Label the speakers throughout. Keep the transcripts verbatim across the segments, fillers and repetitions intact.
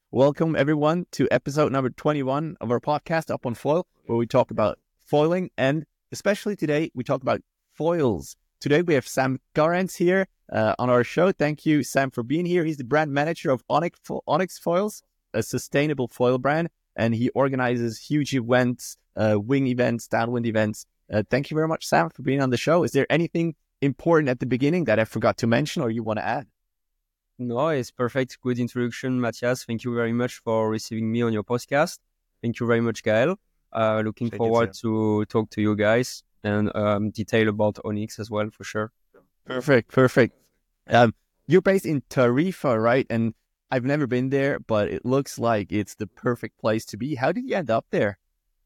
Speaker 1: Welcome everyone to episode number twenty-one of our podcast Up on Foil, where we talk about foiling, and especially today we talk about foils. Today we have Sam Garrans here uh, on our show. Thank you, Sam, for being here. He's the brand manager of Onyx, Onyx Foils, a sustainable foil brand, and he organizes huge events, uh, wing events, downwind events. Uh, thank you very much, Sam, for being on the show. Is there anything important at the beginning that I forgot to mention or you want to add?
Speaker 2: No, it's perfect. Good introduction, Matthias. Thank you very much for receiving me on your podcast. Thank you very much, Gael. Uh, looking
Speaker 1: Thank
Speaker 2: forward to talk to you guys and um, detail about Onyx as well, for sure.
Speaker 1: Perfect, perfect. Um, you're based in Tarifa, right? And I've never been there, but it looks like it's the perfect place to be. How did you end up there?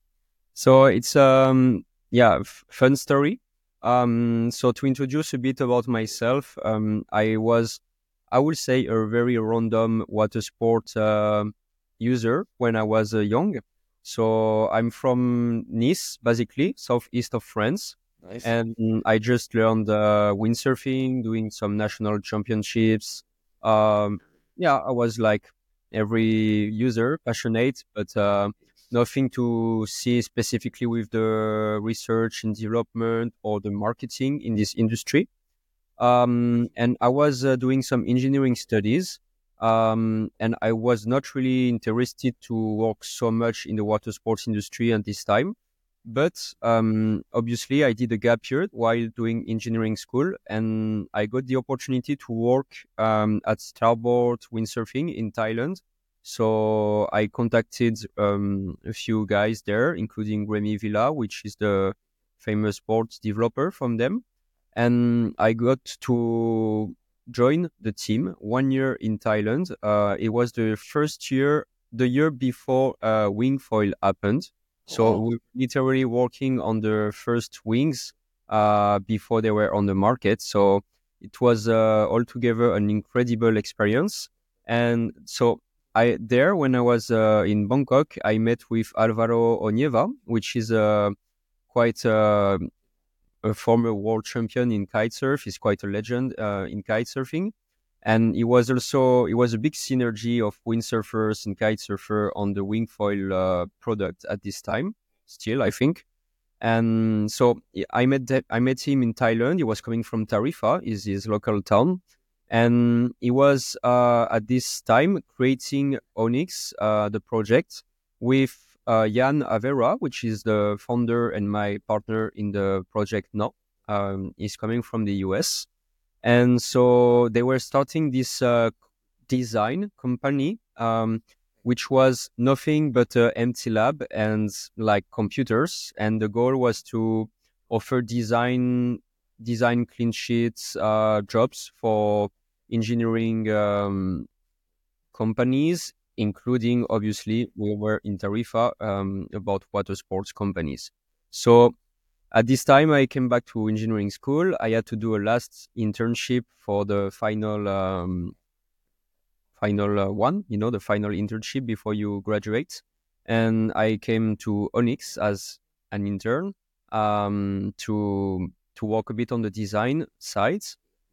Speaker 2: So it's um yeah, f- fun story. Um, so to introduce a bit about myself, um, I was I would say a very random water sport uh, user when I was uh, young. So I'm from Nice, basically, southeast of France.
Speaker 1: Nice.
Speaker 2: And I just learned uh, windsurfing, doing some national championships. Um, yeah, I was like every user, passionate, but uh, nothing to see specifically with the research and development or the marketing in this industry. Um, and I was uh, doing some engineering studies, um, and I was not really interested to work so much in the water sports industry at this time. But um, obviously, I did a gap year while doing engineering school, and I got the opportunity to work um, at Starboard Windsurfing in Thailand. So I contacted um, a few guys there, including Remy Villa, which is the famous sports developer from them. And I got to join the team one year in Thailand. Uh, it was the first year, the year before uh, wing foil happened. So
Speaker 1: Wow.
Speaker 2: we were literally working on the first wings uh, before they were on the market. So it was uh, altogether an incredible experience. And so I there when I was uh, in Bangkok, I met with Alvaro Onieva, which is a quite uh, a former world champion in kitesurf. He's quite a legend uh, in kitesurfing. And it was also, it was a big synergy of windsurfers and kitesurfer on the wingfoil uh, product at this time, still, I think. And so I met that, I met him in Thailand. He was coming from Tarifa, is his local town. And he was uh, at this time creating Onyx, uh, the project, with uh, Jan Avera, which is the founder and my partner in the project now. Um, he's coming from the U S. And so they were starting this uh, design company, um, which was nothing but an empty lab and like computers. And the goal was to offer design, design clean sheets uh, jobs for engineering um, companies, including obviously we were in Tarifa um, about water sports companies. So at this time, I came back to engineering school. I had to do a last internship for the final, um, final uh, one, you know, the final internship before you graduate. And I came to Onyx as an intern um, to to work a bit on the design side.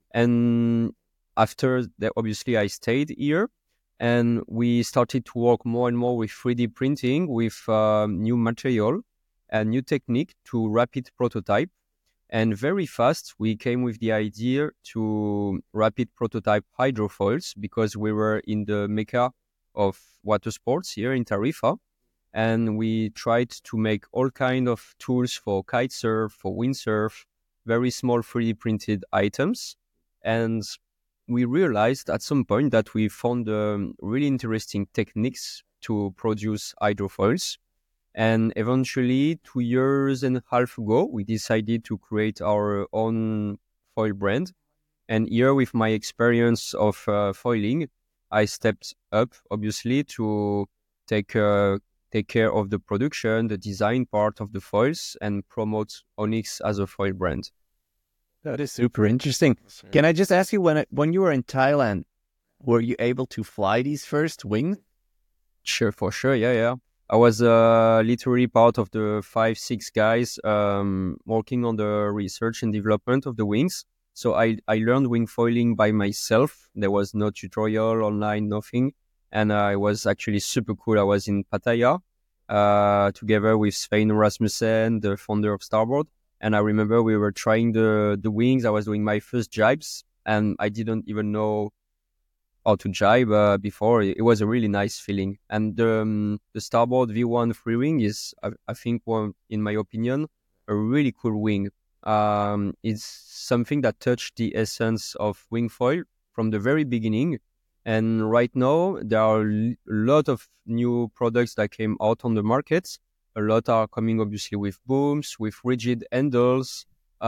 Speaker 2: And after that, obviously, I stayed here, and we started to work more and more with three D printing, with uh, new material, a new technique to rapid prototype. And very fast, we came with the idea to rapid prototype hydrofoils because we were in the mecca of water sports here in Tarifa. And we tried to make all kind of tools for kitesurf, for windsurf, very small three D printed items. And we realized at some point that we found um, really interesting techniques to produce hydrofoils. And eventually, two years and a half ago, we decided to create our own foil brand. And here, with my experience of uh, foiling, I stepped up, obviously, to take uh, take care of the production, the design part of the foils, and promote Onyx as a foil brand.
Speaker 1: That is super interesting. Can I just ask you, when when you were in Thailand, were you able to fly these first wings?
Speaker 2: Sure, for sure. Yeah, yeah. I was uh, literally part of the five, six guys um, working on the research and development of the wings. So I, I learned wing foiling by myself. There was no tutorial online, nothing. and uh, it was actually super cool. I was in Pattaya uh, together with Svein Rasmussen, the founder of Starboard. And I remember we were trying the, the wings. I was doing my first jibes, and I didn't even know how to jibe uh, before. It was a really nice feeling. And the, um, the Starboard V one free wing is, I, I think, one, in my opinion, a really cool wing. Um, it's something that touched the essence of wing foil from the very beginning. And right now, there are a lot of new products that came out on the market. A lot are coming, obviously, with booms, with rigid handles.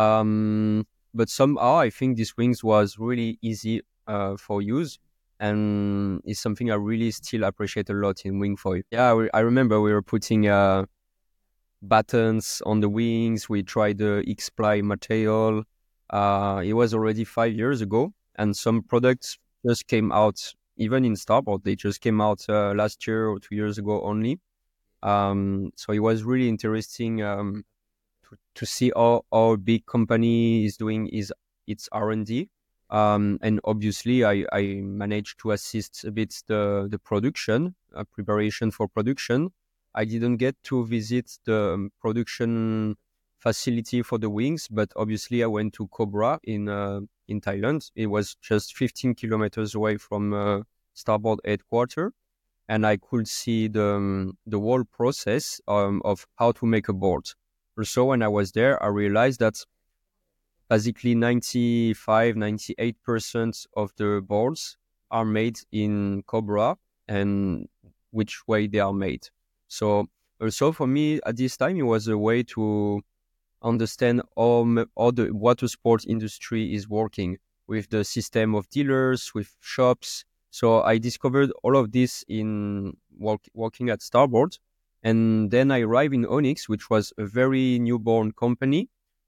Speaker 2: Um, but somehow, I think this wings was really easy uh, for use. And it's something I really still appreciate a lot in wing foil. Yeah, we, I remember we were putting uh, buttons on the wings. We tried the X-Ply material. Uh, it was already five years ago, and some products just came out, even in Starboard. They just came out uh, last year or two years ago only. Um, so it was really interesting um, to, to see how, how a big company is doing is its R and D. Um, and obviously, I, I managed to assist a bit the, the production, uh, preparation for production. I didn't get to visit the um, production facility for the wings, but obviously I went to Cobra in uh, in Thailand. It was just fifteen kilometers away from uh, Starboard headquarters, and I could see the um, the whole process um, of how to make a board. Also, when I was there, I realized that basically ninety-five, ninety-eight percent of the boards are made in Cobra and which way they are made. So also for me at this time, it was a way to understand how, how the water sports industry is working with the system of dealers, with shops. So I discovered all of this in work, working at Starboard. And then I arrived in Onyx, which was a very newborn company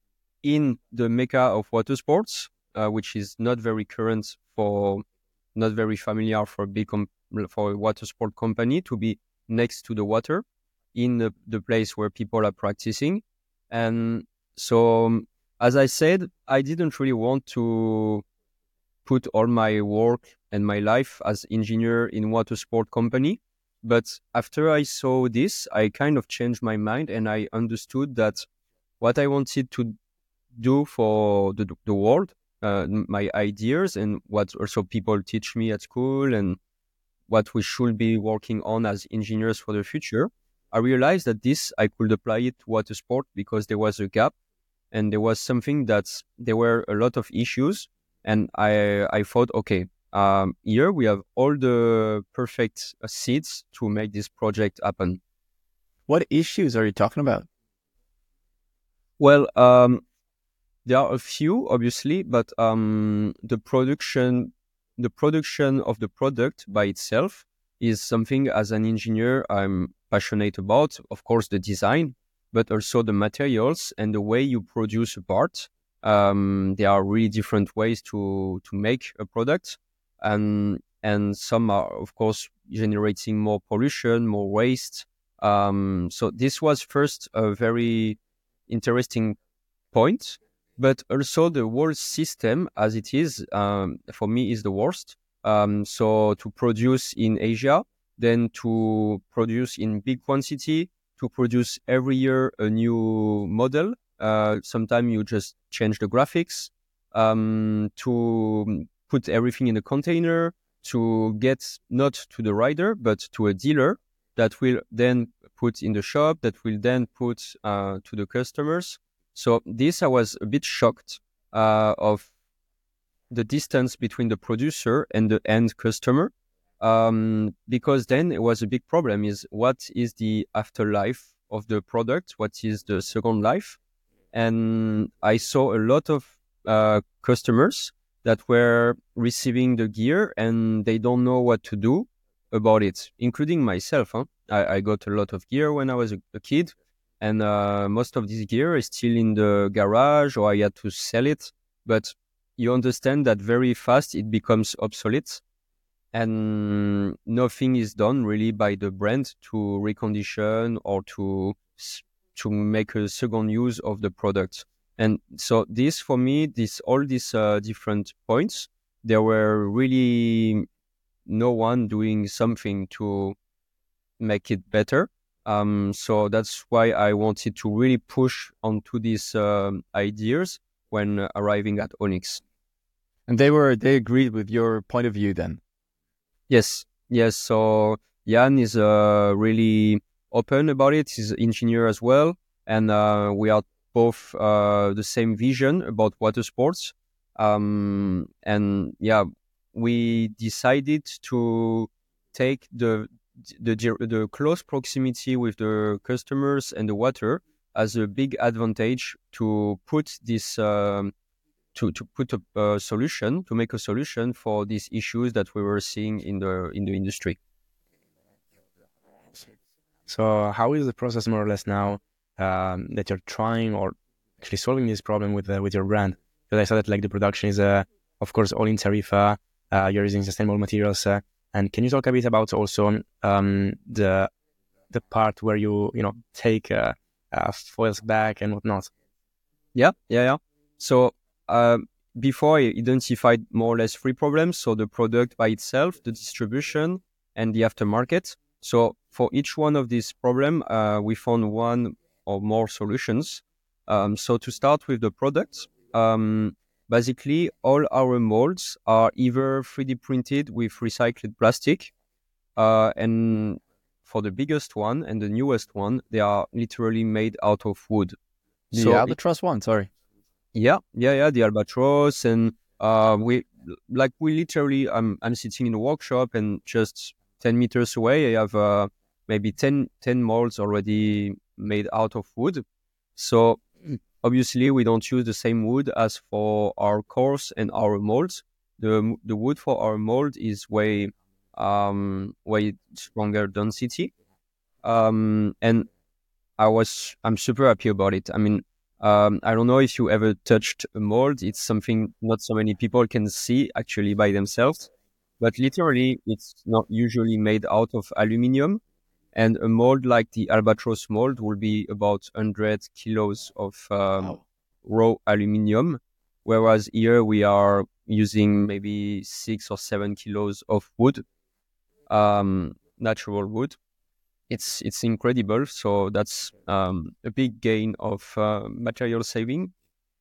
Speaker 2: in the mecca of water sports, uh, which is not very current for, not very familiar for a big com- for a water sport company to be next to the water in the, the place where people are practicing. And so, um, as I said, I didn't really want to put all my work and my life as engineer in water sport company. But after I saw this, I kind of changed my mind, and I understood that what I wanted to do for the, the world, uh, my ideas, and what also people teach me at school, and what we should be working on as engineers for the future, I realized that this, I could apply it to water sport because there was a gap, and there was something that there were a lot of issues. And I, I thought, okay, um, here we have all the perfect uh, seeds to make this project happen.
Speaker 1: What issues are you talking about?
Speaker 2: Well, um, there are a few, obviously, but um, the production, the production of the product by itself is something as an engineer I'm passionate about. Of course, the design, but also the materials and the way you produce a part. Um, there are really different ways to to make a product, and and some are, of course, generating more pollution, more waste. Um, so this was first a very interesting point. But also the whole system as it is, um, for me, is the worst. Um, so to produce in Asia, then to produce in big quantity, to produce every year a new model. Uh, sometimes you just change the graphics, um, to put everything in a container, to get not to the rider, but to a dealer that will then put in the shop, that will then put uh, to the customers. So this, I was a bit shocked uh, of the distance between the producer and the end customer, um, because then it was a big problem is what is the afterlife of the product? What is the second life? And I saw a lot of uh, customers that were receiving the gear and they don't know what to do about it, including myself. Huh? I, I got a lot of gear when I was a, a kid. And uh, most of this gear is still in the garage, or I had to sell it. But you understand that very fast it becomes obsolete, and nothing is done really by the brand to recondition or to to make a second use of the product. And so this, for me, this all these uh, different points, they were really no one doing something to make it better. Um, so that's why I wanted to really push onto these um, ideas when uh, arriving at Onyx.
Speaker 1: And they were they agreed with your point of view then.
Speaker 2: Yes, yes. So Jan is uh, really open about it. He's an engineer as well, and uh, we are both uh, the same vision about water sports. Um, and yeah, we decided to take the the the close proximity with the customers and the water as a big advantage to put this. Um, to to put a, a solution to make a solution for these issues that we were seeing in the in the industry.
Speaker 3: So how is the process more or less now um, that you're trying or actually solving this problem with uh, with your brand? Because I saw that like the production is uh, of course all in Tarifa. Uh, you're using sustainable materials, uh, and can you talk a bit about also um, the the part where you you know take uh, uh, foils back and whatnot?
Speaker 2: Yeah, yeah, yeah. So. Uh, before I identified more or less three problems. So the product by itself, the distribution, and the aftermarket. So for each one of these problems, uh, we found one or more solutions. Um, so to start with the products, um, basically all our molds are either three D printed with recycled plastic, uh, and for the biggest one and the newest one, they are literally made out of wood.
Speaker 1: The
Speaker 2: so
Speaker 1: Albatros it, one, sorry.
Speaker 2: Yeah, yeah, yeah, the Albatros, and uh, we like we literally. I'm I'm sitting in a workshop, and just ten meters away, I have uh, maybe ten, ten molds already made out of wood. So obviously, we don't use the same wood as for our cores and our molds. The the wood for our mold is way um way stronger density, um, and I was I'm super happy about it. I mean. Um, I don't know if you ever touched a mold. It's something not so many people can see actually by themselves, but literally it's not usually made out of aluminium. And a mold like the Albatros mold will be about one hundred kilos of um, wow. raw aluminium, whereas here we are using maybe six or seven kilos of wood, um, natural wood. It's it's incredible. So that's um, a big gain of uh, material saving.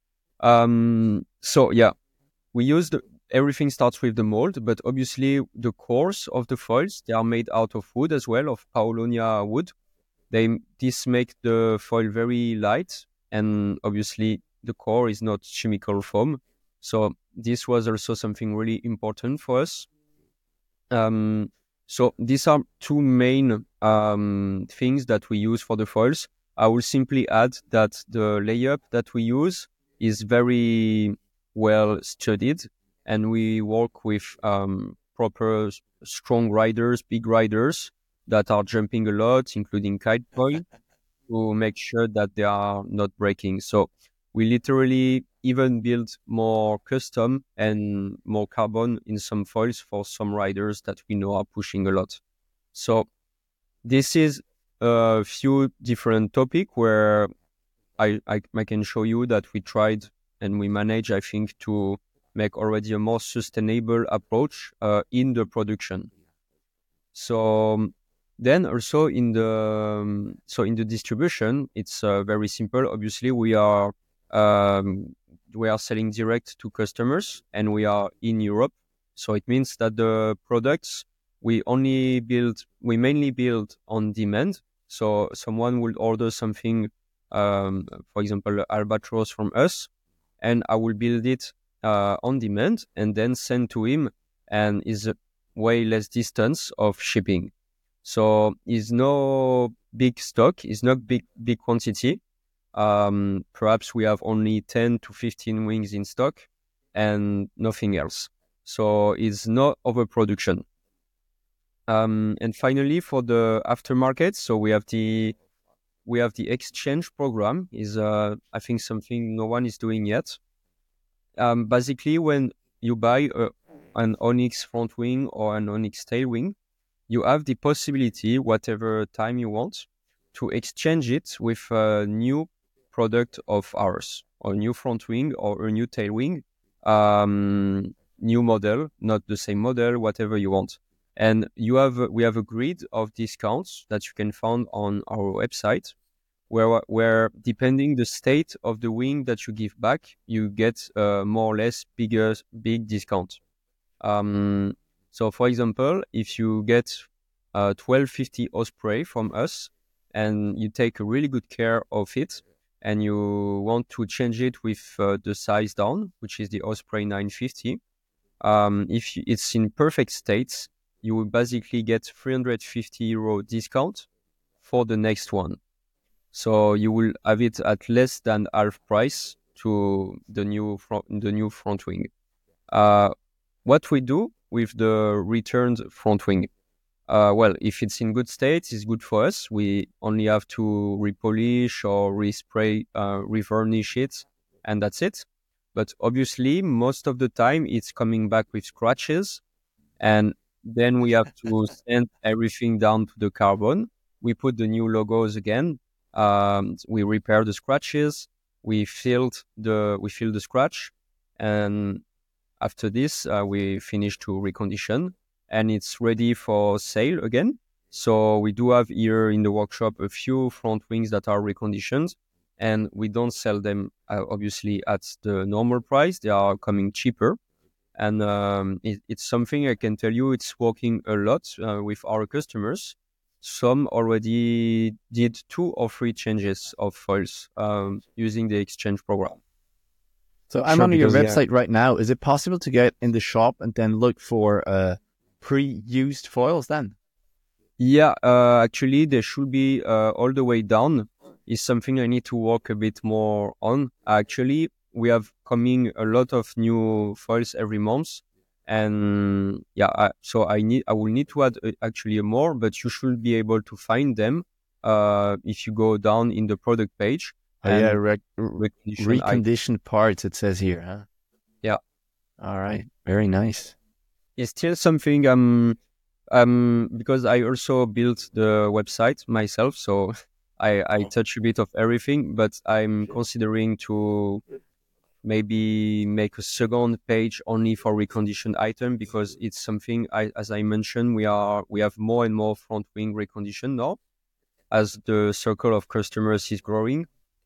Speaker 2: Um, so yeah, we use the, everything starts with the mold, but obviously the cores of the foils, they are made out of wood as well, of Paulownia wood. They this make the foil very light, and obviously the core is not chemical foam. So this was also something really important for us. Um, So these are two main um, things that we use for the foils. I will simply add that the layup that we use is very well studied, and we work with um, proper strong riders, big riders that are jumping a lot, including kite foil, to make sure that they are not breaking. So we literally even build more custom and more carbon in some foils for some riders that we know are pushing a lot. So this is a few different topics where I, I, I can show you that we tried and we managed, I think, to make already a more sustainable approach uh, in the production. So then also in the um, so in the distribution, it's uh, very simple. Obviously, we are um, we are selling direct to customers, and we are in Europe. So it means that the products we only build, we mainly build on demand. So someone will order something, um, for example, Albatros from us, and I will build it uh, on demand and then send to him, and is a way less distance of shipping. So it's no big stock, it's not big big quantity. Um, perhaps we have only ten to fifteen wings in stock and nothing else. So it's not overproduction. Um, and finally, for the aftermarket, so we have the we have the exchange program. Is uh, I think something no one is doing yet. Um, basically, when you buy a, an Onyx front wing or an Onyx tail wing, you have the possibility, whatever time you want, to exchange it with a new product of ours, or a new front wing or a new tail wing, um, new model, not the same model, whatever you want. And you have we have a grid of discounts that you can find on our website, where where depending the state of the wing that you give back, you get uh, more or less bigger big discount. Um, so, for example, if you get uh, twelve fifty Osprey from us, and you take a really good care of it, and you want to change it with uh, the size down, which is the Osprey nine fifty, um, if it's in perfect state, you will basically get three hundred fifty euro discount for the next one. So you will have it at less than half price to the new front, the new front wing. Uh, what we do with the returned front wing? Uh, well, if it's in good state, it's good for us. We only have to repolish or respray, uh, revarnish it, and that's it. But obviously, most of the time, it's coming back with scratches, and then we have to send everything down to the carbon. We put the new logos again. Um, we repair the scratches. We filled the we fill the scratch, and after this, uh, we finish to recondition, and it's ready for sale again. So we do have here in the workshop a few front wings that are reconditioned, and we don't sell them uh, obviously at the normal price. They are coming cheaper. And um, it, it's something I can tell you, it's working a lot uh, with our customers. Some already did two or three changes of foils um, using the exchange program.
Speaker 1: So I'm
Speaker 3: Sure,
Speaker 1: on your
Speaker 3: because, yeah.
Speaker 1: website right now. Is it possible to get in the shop and then look for uh, pre-used foils then?
Speaker 2: Yeah, uh, actually, they should be uh, all the way down. Is something I need to work a bit more on. Actually, we have coming a lot of new foils every month, and yeah, I, so I need I will need to add uh, actually more, but you should be able to find them uh, if you go down in the product page.
Speaker 1: Oh,
Speaker 2: and
Speaker 1: yeah, rec-
Speaker 2: recondition I-
Speaker 1: reconditioned parts, it says here, huh?
Speaker 2: Yeah.
Speaker 1: All right. Very nice.
Speaker 2: It's still something um um because I also built the website myself, so I I touch a bit of everything, but I'm considering to maybe make a second page only for reconditioned item, because it's something I, as I mentioned, we are we have more and more front wing reconditioned now as the circle of customers is growing,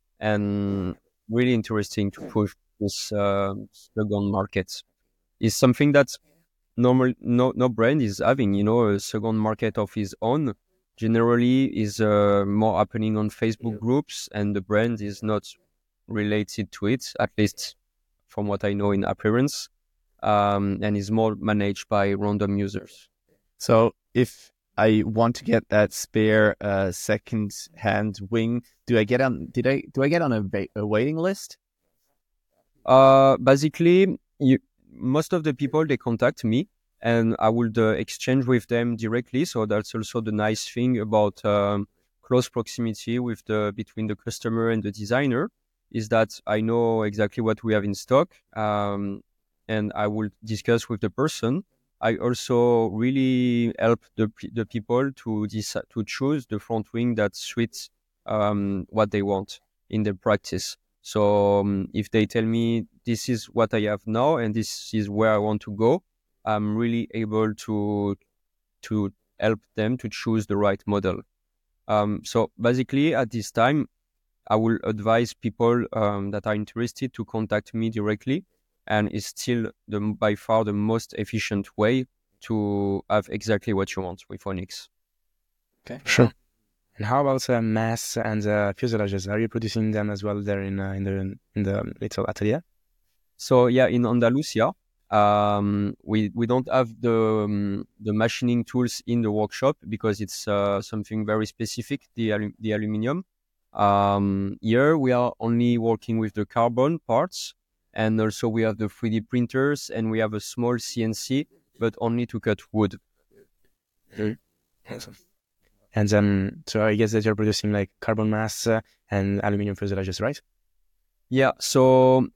Speaker 2: and really interesting to push this uh, second market. Is something that normal no no brand is having, you know, a second market of his own. Generally is uh, more happening on Facebook groups, and the brand is not related to it, at least from what I know in appearance, um, and is more managed by random users.
Speaker 1: So if I want to get that spare uh, second-hand wing, do I get on? Did I do I get on a, va- a waiting list?
Speaker 2: Uh, basically, you, most of the people, they contact me, and I would uh, exchange with them directly. So that's also the nice thing about um, close proximity with the between the customer and the designer, is that I know exactly what we have in stock, um, and I will discuss with the person. I also really help the the people to decide to choose the front wing that suits um, what they want in their practice. So um, if they tell me this is what I have now and this is where I want to go, I'm really able to to help them to choose the right model. Um, so basically, at this time, I will advise people um, that are interested to contact me directly, and it's still the by far the most efficient way to have exactly what you want with Onyx.
Speaker 1: Okay.
Speaker 3: Sure. And how about uh, mass and uh, fuselages? Are you producing them as well there in uh, in the in the little atelier?
Speaker 2: So yeah, in Andalusia, um, we we don't have the um, the machining tools in the workshop because it's uh, something very specific, the alu- the aluminium. Um, here we are only working with the carbon parts, and also we have the three D printers, and we have a small C N C, but only to cut wood.
Speaker 3: Awesome. And um, so I guess that you're producing like carbon mass uh, and aluminium fuselages, right?
Speaker 2: Yeah, so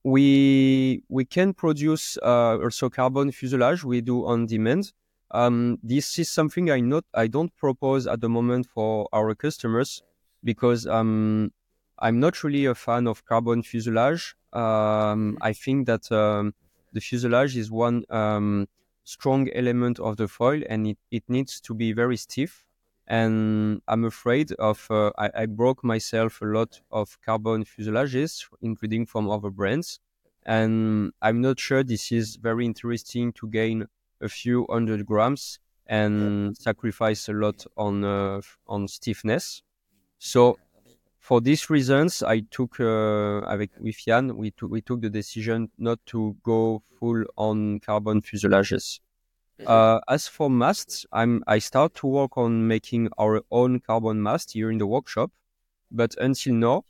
Speaker 2: we we can produce uh, also carbon fuselage. We do on demand. Um, this is something I not I don't propose at the moment for our customers, because um, I'm not really a fan of carbon fuselage. Um, I think that um, the fuselage is one um, strong element of the foil, and it, it needs to be very stiff. And I'm afraid of, uh, I, I broke myself a lot of carbon fuselages, including from other brands. And I'm not sure this is very interesting to gain a few hundred grams and sacrifice a lot on uh, on stiffness. So for these reasons, I took uh, avec, with Jan, we took we took the decision not to go full on carbon fuselages. Uh, as for masts, I'm I start to work on making our own carbon mast here in the workshop, but until now,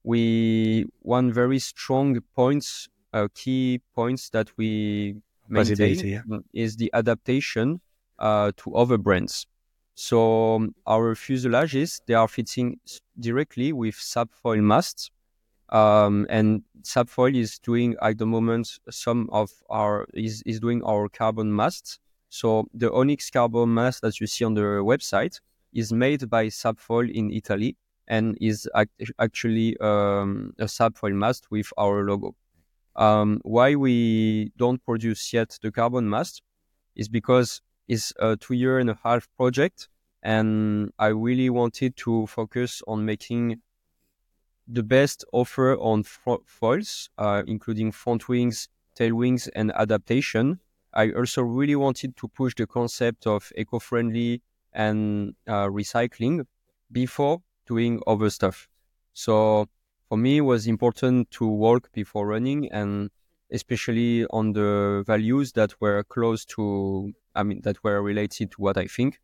Speaker 2: we one very strong points, uh, key points that we maintain
Speaker 3: yeah.
Speaker 2: is the adaptation uh, to other brands. So um, our fuselages, they are fitting directly with Sapfoil masts. Um, and Sapfoil is doing at the moment some of our, is, is doing our carbon masts. So the Onyx carbon mast that you see on the website is made by Sapfoil in Italy and is act- actually um, a Sapfoil mast with our logo. Um, why we don't produce yet the carbon mast is because it's a two year and a half project, and I really wanted to focus on making the best offer on fo- foils, uh, including front wings, tail wings, and adaptation. I also really wanted to push the concept of eco-friendly and uh, recycling before doing other stuff. So for me, it was important to walk before running, and especially on the values that were close to, I mean, that were related to what I think.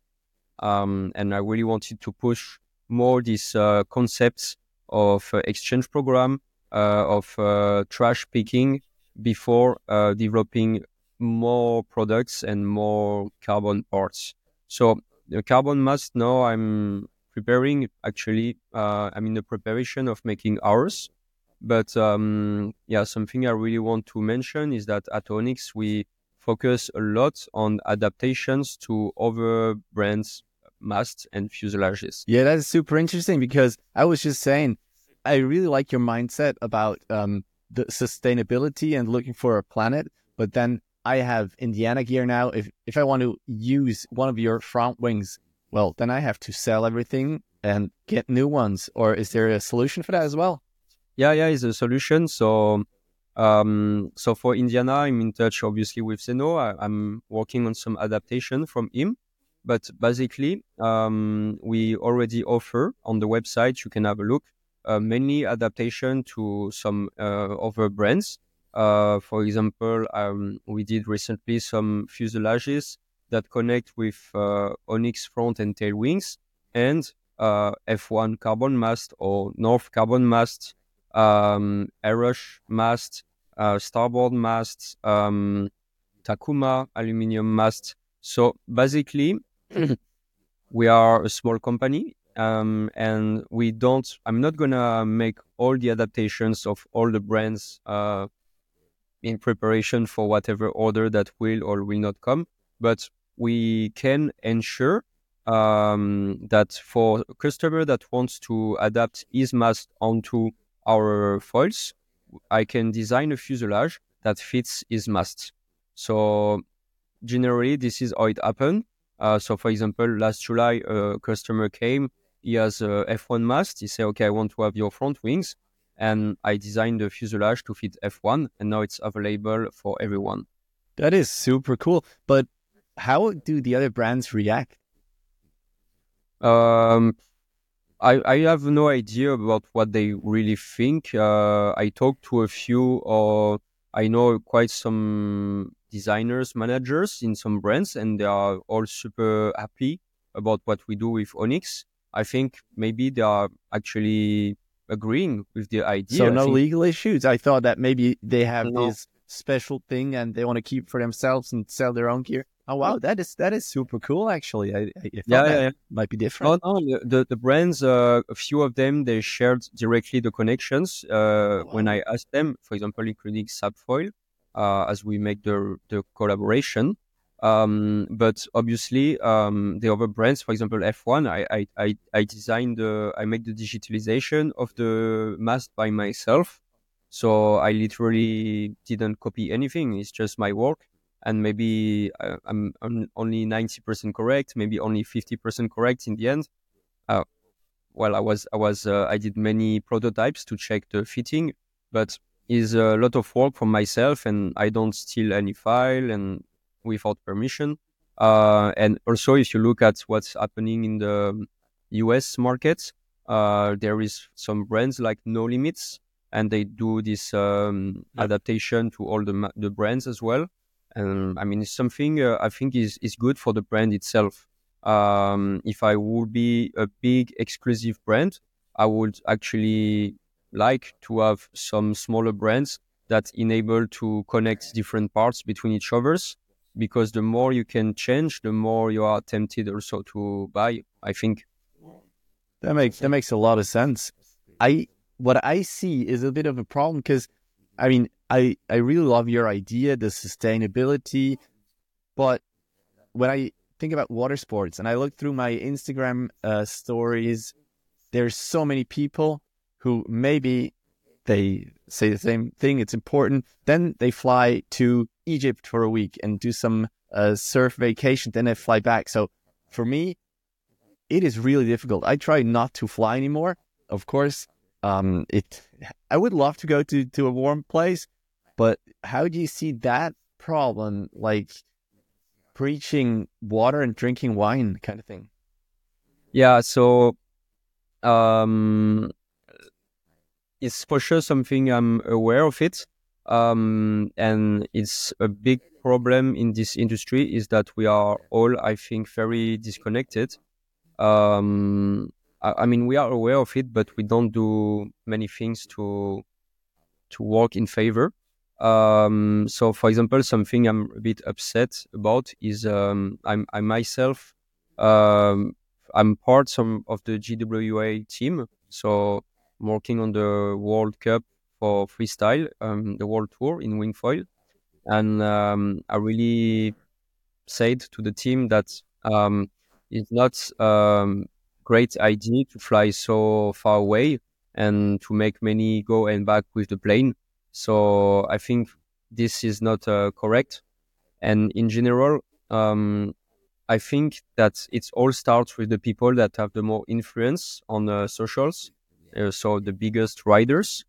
Speaker 2: Um, and I really wanted to push more these uh, concepts of uh, exchange program, uh, of uh, trash picking before uh, developing more products and more carbon parts. So the carbon mast now I'm preparing, actually, uh, I'm in the preparation of making ours. But um, yeah, something I really want to mention is that at Onyx, we focus a lot on adaptations to other brands' masts and fuselages.
Speaker 1: Yeah, that is super interesting because I was just saying, I really like your mindset about um, the sustainability and looking for a planet. But then I have Indiana gear now. If if I want to use one of your front wings, well, then I have to sell everything and get new ones. Or is there a solution for that as well?
Speaker 2: Yeah, yeah, is a solution. So, um, so for Indiana, I'm in touch obviously with Zeno. I, I'm working on some adaptation from him. But basically, um, we already offer on the website, you can have a look, uh, mainly adaptation to some uh, other brands. Uh, for example, um, we did recently some fuselages that connect with uh, Onyx front and tail wings and uh, F one carbon mast or North carbon mast, um, Arush mast, uh, starboard mast, um, Takuma aluminium mast. So basically, we are a small company, um, and we don't, I'm not going to make all the adaptations of all the brands uh, in preparation for whatever order that will or will not come. But we can ensure um, that for a customer that wants to adapt his mast onto our foils, I can design a fuselage that fits his mast. So generally, this is how it happened. Uh, so, for example, last July, a customer came. He has a F one mast. He said, "Okay, I want to have your front wings," and I designed the fuselage to fit F one, and now it's available for everyone.
Speaker 1: That is super cool. But how do the other brands react?
Speaker 2: Um, I I have no idea about what they really think. Uh, I talked to a few, or I know quite some designers, managers in some brands, and they are all super happy about what we do with Onyx. I think maybe they are actually agreeing with the idea.
Speaker 1: So
Speaker 2: I
Speaker 1: no
Speaker 2: think,
Speaker 1: legal issues. I thought that maybe they have
Speaker 2: No.
Speaker 1: this special thing and they want to keep for themselves and sell their own gear. Oh wow, that is that is super cool. Actually, I, I thought
Speaker 2: Yeah,
Speaker 1: that
Speaker 2: yeah, yeah.
Speaker 1: might be different.
Speaker 2: No, no, the, the brands, uh, a few of them, they shared directly the connections. Uh,
Speaker 1: wow.
Speaker 2: When I asked them, for example, including Sapfoil, uh, as we make the, the collaboration. Um, but obviously, um, the other brands, for example, F one, I, I, I, I designed the, I make the digitalization of the mast by myself. So I literally didn't copy anything. It's just my work. and maybe uh, I'm, I'm only ninety percent correct, maybe only fifty percent correct in the end. Uh, well, I was, I was, uh, I did many prototypes to check the fitting, but it's a lot of work for myself, and I don't steal any file and without permission. Uh, and also, if you look at what's happening in the U S markets, uh, there is some brands like No Limits, and they do this um,
Speaker 3: Yeah.
Speaker 2: adaptation to all the ma- the brands as well. And I mean, it's something uh, I think is is good for the brand itself. Um, if I would be a big exclusive brand, I would actually like to have some smaller brands that enable to connect different parts between each others, because the more you can change, the more you are tempted also to buy, I think.
Speaker 1: That makes that makes a lot of sense. I what I see is a bit of a problem because, I mean, I I really love your idea, the sustainability, but when I think about water sports and I look through my Instagram uh, stories, there's so many people who maybe they say the same thing. It's important. Then they fly to Egypt for a week and do some uh, surf vacation. Then they fly back. So for me, it is really difficult. I try not to fly anymore. Of course, um, it. I would love to go to, to a warm place, but how do you see that problem, like preaching water and drinking wine kind of thing?
Speaker 2: Yeah, so um, it's for sure something I'm aware of it. Um, and it's a big problem in this industry is that we are all, I think, very disconnected. Um, I, I mean, we are aware of it, but we don't do many things to to work in favor. Um, so, for example, something I'm a bit upset about is um, I'm I myself um, I'm part some of the G W A team, so I'm working on the World Cup for freestyle, um, the World Tour in wingfoil, and um, I really said to the team that um, it's not um, great idea to fly so far away and to make many go and back with the plane. So I think this is not uh, correct. And in general, um, I think that it all starts with the people that have the more influence on uh, socials. Uh, so the biggest riders.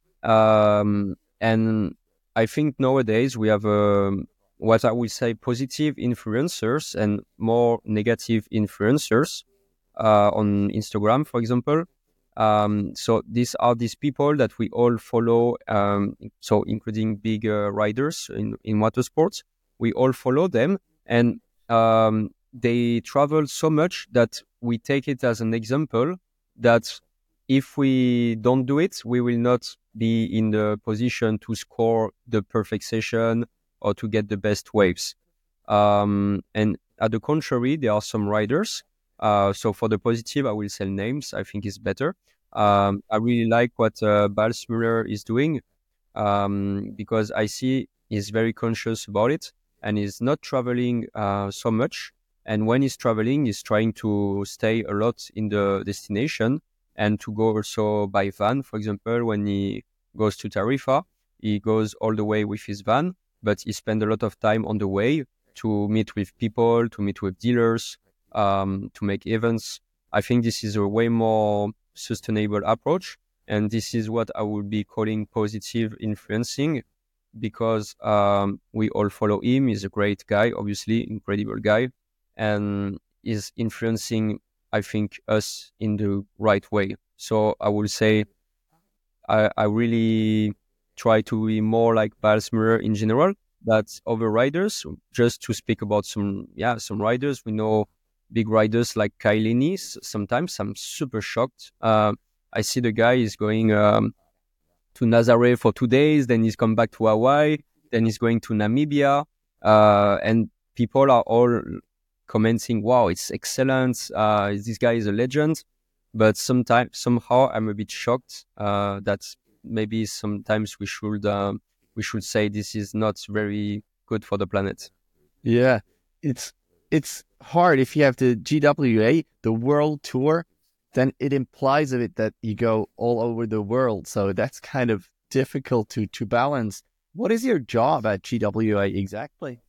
Speaker 2: Um, and I think nowadays we have um, what I would say positive influencers and more negative influencers uh, on Instagram, for example. Um, so these are these people that we all follow. Um, so including big uh, riders in, in motorsports, we all follow them, and um, they travel so much that we take it as an example that if we don't do it, we will not be in the position to score the perfect session or to get the best waves. Um, and at the contrary, there are some riders. Uh, so for the positive, I will say names. I think is better. Um, I really like what uh, Balsmuller is doing um, because I see he's very conscious about it and he's not traveling uh, so much. And when he's traveling, he's trying to stay a lot in the destination and to go also by van. For example, when he goes to Tarifa, he goes all the way with his van, but he spends a lot of time on the way to meet with people, to meet with dealers, um, to make events. I think this is a way more sustainable approach. And this is what I would be calling positive influencing, because um, we all follow him. He's a great guy, obviously, incredible guy, and is influencing, I think, us in the right way. So I would say I, I really try to be more like Balsmuller in general, but other riders, just to speak about some, yeah, some riders, we know big riders like Kailini. Sometimes I'm super shocked. Uh, I see the guy is going um, to Nazaré for two days, then he's come back to Hawaii, then he's going to Namibia, uh, and people are all commenting, wow, it's excellent. Uh, this guy is a legend. But sometimes, somehow, I'm a bit shocked uh, that maybe sometimes we should um, we should say this is not very good for the planet.
Speaker 1: Yeah, it's it's hard if you have the G W A, the World Tour, then it implies of it that you go all over the world. So that's kind of difficult to to balance. What is your job at G W A exactly?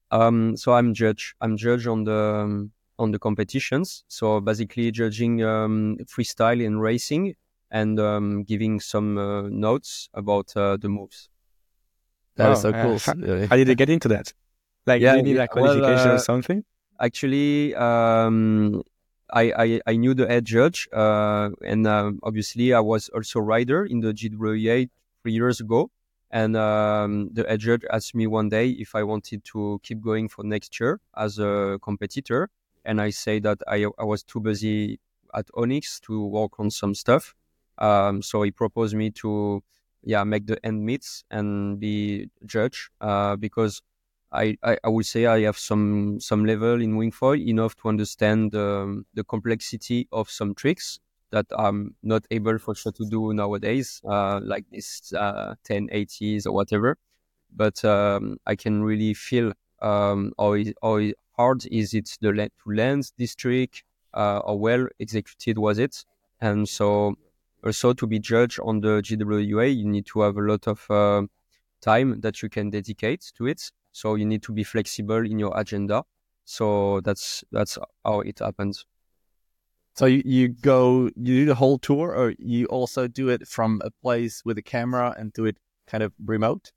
Speaker 2: Um, so I'm judge. I'm judge on the um, on the competitions. So basically judging um, freestyle and racing, and um, giving some uh, notes about uh, the moves.
Speaker 1: That is
Speaker 3: Wow,
Speaker 1: so
Speaker 3: uh,
Speaker 1: cool.
Speaker 3: how, how did you get into that? Like,
Speaker 2: Yeah,
Speaker 3: do you need
Speaker 2: yeah.
Speaker 3: a
Speaker 2: Well,
Speaker 3: qualification or
Speaker 2: uh,
Speaker 3: something?
Speaker 2: actually, um, I, I I knew the head judge, uh, and um, obviously I was also rider in the G W A three years ago. And um, the head judge asked me one day if I wanted to keep going for next year as a competitor, and I say that I I was too busy at Onyx to work on some stuff. Um, so he proposed me to yeah make the end meets and be judge, uh, because I, I, I would say I have some some level in wing foil enough to understand um, the complexity of some tricks that I'm not able for sure to do nowadays, uh, like this uh, ten eighties or whatever. But um, I can really feel um, how, is, how hard is it the to land this trick, uh, how well executed was it. And so also to be judged on the G W A, you need to have a lot of uh, time that you can dedicate to it. So you need to be flexible in your agenda. So that's that's how it happens.
Speaker 1: So you, you go, you do the whole tour, or you also do it from a place with a camera and do it kind of remote?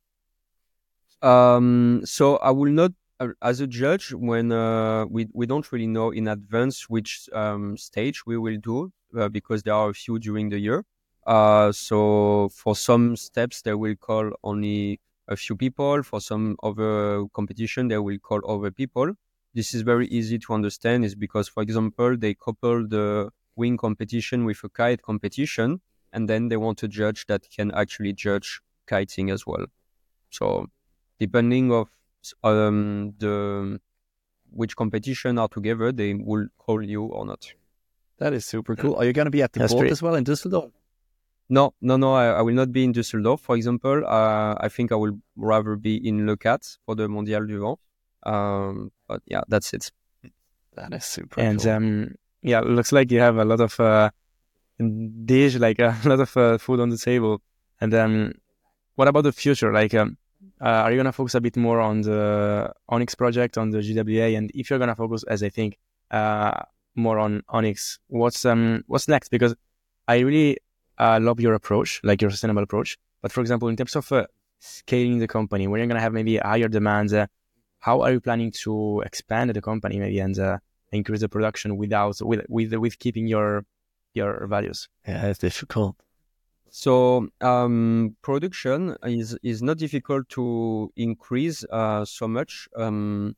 Speaker 2: Um, so I will not, uh, as a judge, when uh, we we don't really know in advance which um, stage we will do, uh, because there are a few during the year. Uh, so for some steps, they will call only a few people. For some other competition, they will call other people. This is very easy to understand, is because, for example, they couple the wing competition with a kite competition, and then they want a judge that can actually judge kiting as well. So depending of um, the which competition are together, they will call you or not.
Speaker 1: That is super cool. Are you going to be at the
Speaker 3: That's
Speaker 1: boat
Speaker 3: great.
Speaker 1: as well in Düsseldorf?
Speaker 2: No, no, no. I, I will not be in Düsseldorf, for example. Uh, I think I will rather be in Le Cat for the Mondial du Vent. Um, but yeah, that's it.
Speaker 1: That is super
Speaker 3: And
Speaker 1: cool.
Speaker 3: um, yeah, looks like you have a lot of uh, dish, like a lot of uh, food on the table. And um, what about the future? Like, um, uh, are you gonna focus a bit more on the Onyx project, on the G W A? And if you're gonna focus, as I think, uh, more on Onyx, what's um, what's next? Because I really uh, love your approach, like your sustainable approach. But for example, in terms of uh, scaling the company, when you're gonna have maybe higher demands, uh, how are you planning to expand the company maybe and uh, increase the production without with with with keeping your your values?
Speaker 1: Yeah, it's difficult.
Speaker 2: So um, production is is not difficult to increase uh, so much. Um,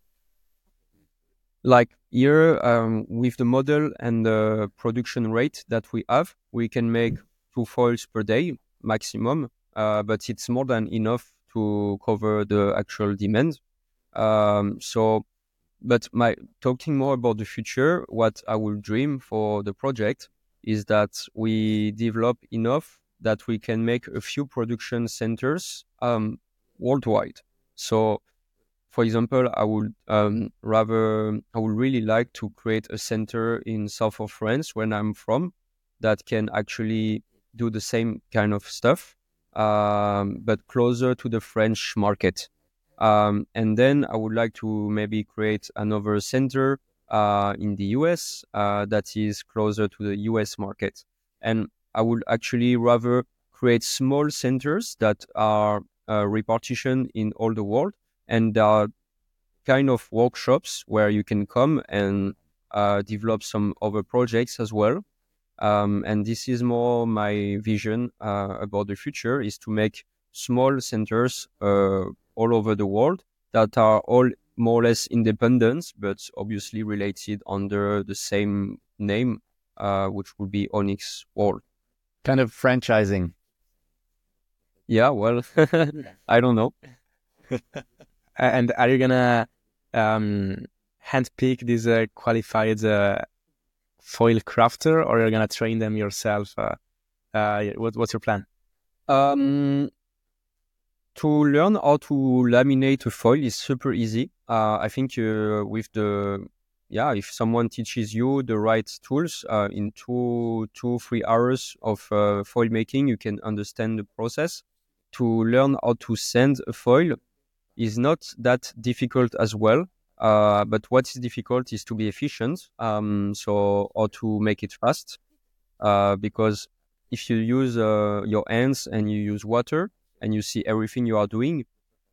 Speaker 2: like here, um, with the model and the production rate that we have, we can make two foils per day maximum, uh, but it's more than enough to cover the actual demand. Um, so, but my talking more about the future, what I will dream for the project is that we develop enough that we can make a few production centers um, worldwide. So, for example, I would um, rather, I would really like to create a center in south of France, where I'm from, that can actually do the same kind of stuff, um, but closer to the French market. Um, and then I would like to maybe create another center uh, in the U S uh, that is closer to the U S market. And I would actually rather create small centers that are uh, repartitioned in all the world, and there are kind of workshops where you can come and uh, develop some other projects as well. Um, and this is more my vision uh, about the future, is to make small centers uh, all over the world that are all more or less independent, but obviously related under the same name, uh, which would be Onyx World.
Speaker 1: Kind of franchising.
Speaker 2: Yeah, well, I don't know.
Speaker 3: And are you gonna um, handpick these uh, qualified uh, foil crafter, or you're gonna train them yourself? Uh, uh, what, what's your plan?
Speaker 2: Um, to learn how to laminate a foil is super easy. Uh, I think uh, with the yeah, if someone teaches you the right tools, uh, in two, two, three hours of uh, foil making, you can understand the process. To learn how to sand a foil is not that difficult as well. Uh, but what is difficult is to be efficient. Um, so, or to make it fast. Uh, because if you use uh, your hands and you use water and you see everything you are doing,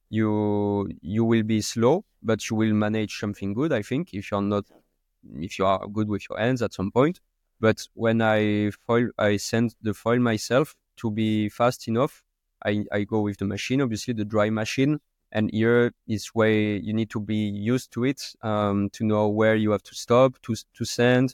Speaker 2: you you will be slow, but you will manage something good. I think if you're not, if you are good with your hands at some point. But when I foil, I send the foil myself to be fast enough. I I go with the machine, obviously the dry machine. And here is where you need to be used to it, um, to know where you have to stop, to to send.